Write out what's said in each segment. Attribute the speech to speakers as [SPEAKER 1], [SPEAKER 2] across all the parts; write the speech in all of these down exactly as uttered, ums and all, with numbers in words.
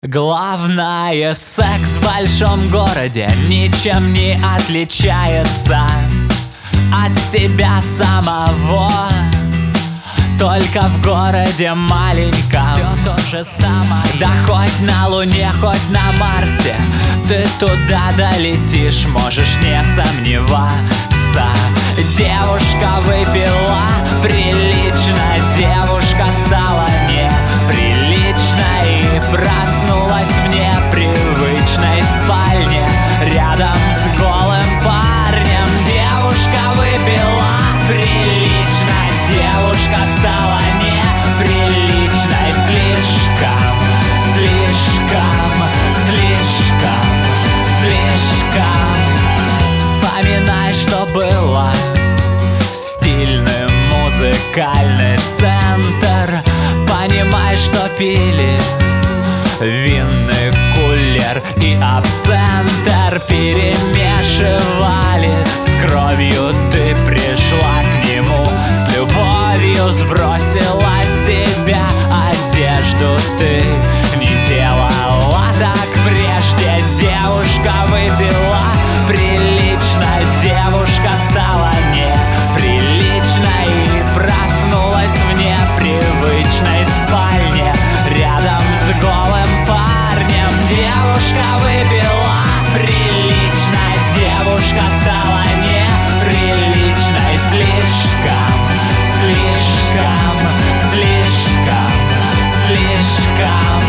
[SPEAKER 1] Главное, секс в большом городе ничем не отличается от себя самого. Только в городе маленьком все то же самое. Да хоть на Луне, хоть на Марсе, ты туда долетишь, можешь не сомневаться. Девушка выпила прилично, девушка стала неприличной и проснулась в непривычной спальне рядом с голым парнем. Девушка выпила прилично, девушка стала неприличной. Слишком, слишком, слишком, слишком. Вспоминай, что было. Стильный музыкальный центр. Понимай, что пили винный кулер и абсентер перемешивали с кровью. Ты пришла к нему с любовью, сбросила с себя одежду. Ты не делала так прежде. Девушка выпила прилично, девушка стала неприличной и проснулась в непривычной спальне рядом с голым парнем. Девушка выпила прилично, девушка стала неприличной. Слишком, слишком, слишком, слишком.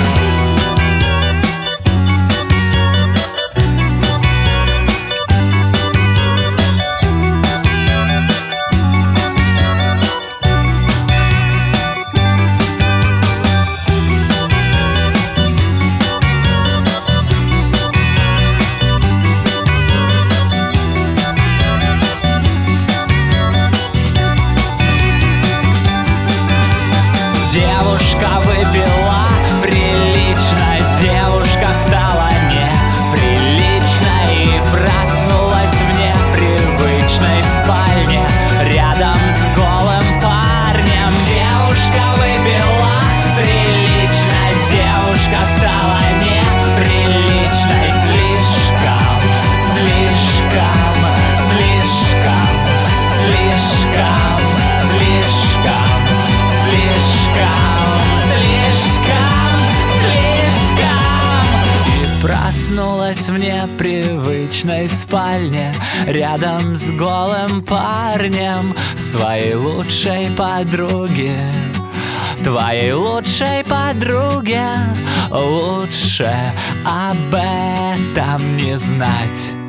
[SPEAKER 1] Девушка выпила прилично, девушка стала неприличной и проснулась в непривычной спальне рядом с голым парнем. Девушка выпила прилично, девушка стала неприличной. Слишком, слишком, слишком, слишком, слишком, слишком, слишком, слишком. И проснулась в непривычной спальне рядом с голым парнем своей лучшей подруги. Твоей лучшей подруге лучше об этом не знать.